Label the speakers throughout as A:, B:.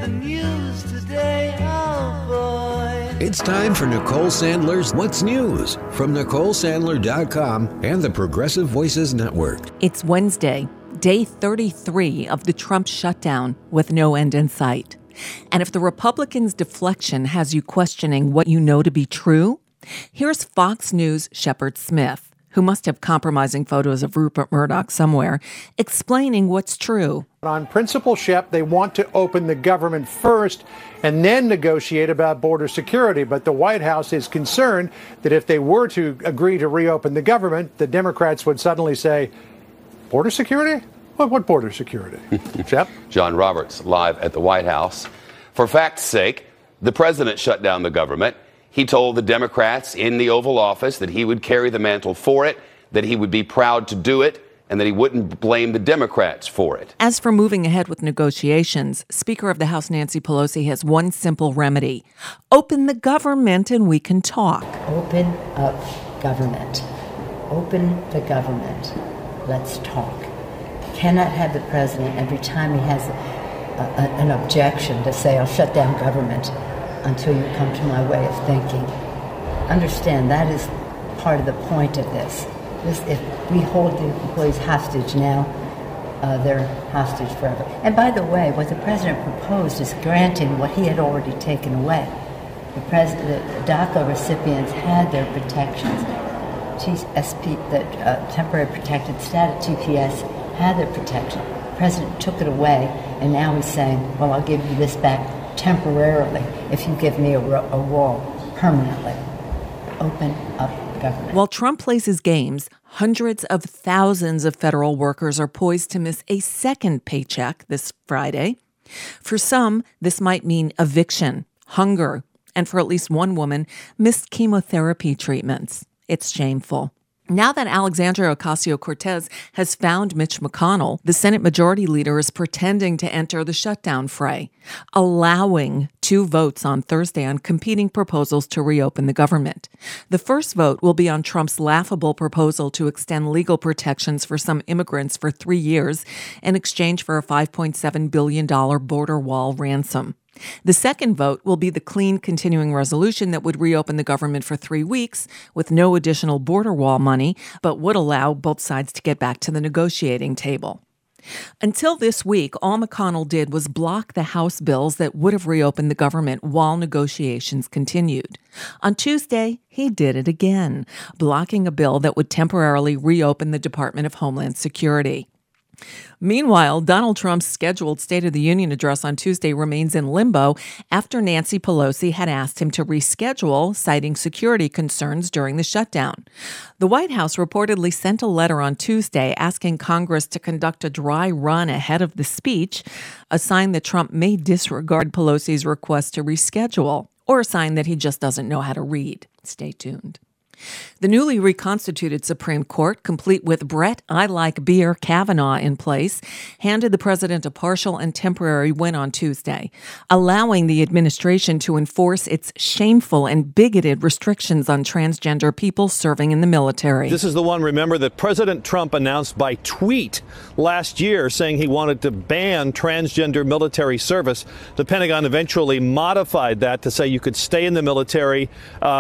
A: the news today, oh boy.
B: It's time for Nicole Sandler's What's News from NicoleSandler.com and the Progressive Voices Network.
C: It's Wednesday, day 33 of the Trump shutdown with no end in sight. And if the Republicans' deflection has you questioning what you know to be true, here's Fox News' Shepard Smith, who must have compromising photos of Rupert Murdoch somewhere, explaining what's true.
D: On principle, Shep, they want to open the government first and then negotiate about border security. But the White House is concerned that if they were to agree to reopen the government, the Democrats would suddenly say, border security? What border security? Shep?
E: John Roberts, live at the White House. For fact's sake, the president shut down the government. He told the Democrats in the Oval Office that he would carry the mantle for it, that he would be proud to do it, and that he wouldn't blame the Democrats for it.
C: As for moving ahead with negotiations, Speaker of the House Nancy Pelosi has one simple remedy. Open the government and we can talk.
F: Open up government. Open the government. Let's talk. Cannot have the president, every time he has an objection, to say, I'll shut down government until you come to my way of thinking. Understand, that is part of the point of this. If we hold the employees hostage now, they're hostage forever. And by the way, what the president proposed is granting what he had already taken away. The DACA recipients had their protections. The temporary protected status, TPS, had their protection. The president took it away, and now he's saying, well, I'll give you this back temporarily if you give me a wall permanently. Open up government.
C: While Trump plays his games, hundreds of thousands of federal workers are poised to miss a second paycheck this Friday. For some, this might mean eviction, hunger, and for at least one woman, missed chemotherapy treatments. It's shameful. Now that Alexandria Ocasio-Cortez has found Mitch McConnell, the Senate Majority Leader is pretending to enter the shutdown fray, allowing 2 votes on Thursday on competing proposals to reopen the government. The first vote will be on Trump's laughable proposal to extend legal protections for some immigrants for 3 years in exchange for a $5.7 billion border wall ransom. The second vote will be the clean continuing resolution that would reopen the government for 3 weeks with no additional border wall money, but would allow both sides to get back to the negotiating table. Until this week, all McConnell did was block the House bills that would have reopened the government while negotiations continued. On Tuesday, he did it again, blocking a bill that would temporarily reopen the Department of Homeland Security. Meanwhile, Donald Trump's scheduled State of the Union address on Tuesday remains in limbo after Nancy Pelosi had asked him to reschedule, citing security concerns during the shutdown. The White House reportedly sent a letter on Tuesday asking Congress to conduct a dry run ahead of the speech, a sign that Trump may disregard Pelosi's request to reschedule, or a sign that he just doesn't know how to read. Stay tuned. The newly reconstituted Supreme Court, complete with Brett I Like Beer Kavanaugh in place, handed the president a partial and temporary win on Tuesday, allowing the administration to enforce its shameful and bigoted restrictions on transgender people serving in the military.
G: This is the one, remember, that President Trump announced by tweet last year, saying he wanted to ban transgender military service. The Pentagon eventually modified that to say you could stay in the military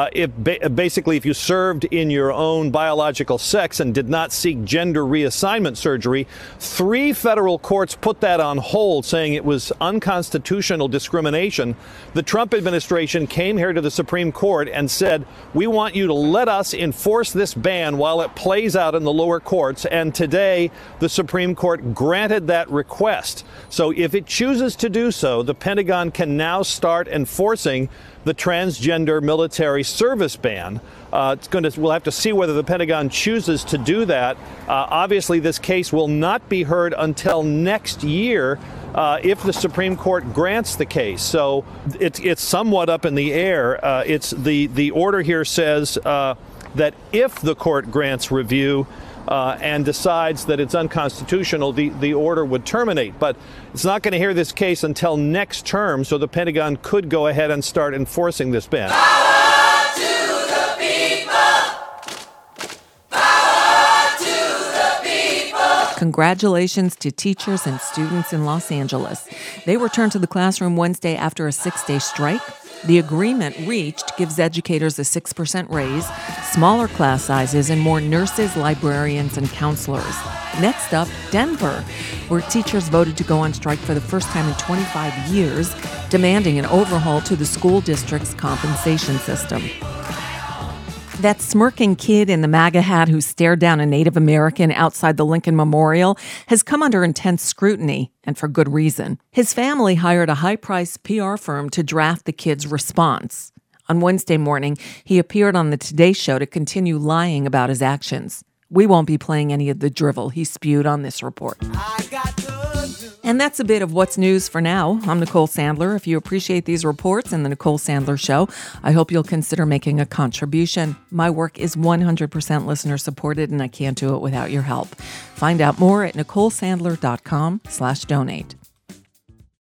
G: if you served in your own biological sex and did not seek gender reassignment surgery. 3 federal courts put that on hold, saying it was unconstitutional discrimination. The Trump administration came here to the Supreme Court and said, we want you to let us enforce this ban while it plays out in the lower courts. And today, the Supreme Court granted that request. So if it chooses to do so, the Pentagon can now start enforcing the transgender military service ban. We'll have to see whether the Pentagon chooses to do that. Obviously, this case will not be heard until next year if the Supreme Court grants the case. So it's somewhat up in the air. The order here says that if the court grants review and decides that it's unconstitutional, the order would terminate. But it's not going to hear this case until next term, so the Pentagon could go ahead and start enforcing this ban.
A: Power to the people! Power to the people!
C: Congratulations to teachers and students in Los Angeles. They returned to the classroom Wednesday after a 6-day strike. The agreement reached gives educators a 6% raise, smaller class sizes, and more nurses, librarians, and counselors. Next up, Denver, where teachers voted to go on strike for the first time in 25 years, demanding an overhaul to the school district's compensation system. That smirking kid in the MAGA hat who stared down a Native American outside the Lincoln Memorial has come under intense scrutiny, and for good reason. His family hired a high-priced PR firm to draft the kid's response. On Wednesday morning, he appeared on the Today Show to continue lying about his actions. We won't be playing any of the drivel he spewed on this report. And that's a bit of what's news for now. I'm Nicole Sandler. If you appreciate these reports and the Nicole Sandler Show, I hope you'll consider making a contribution. My work is 100% listener supported, and I can't do it without your help. Find out more at NicoleSandler.com/donate.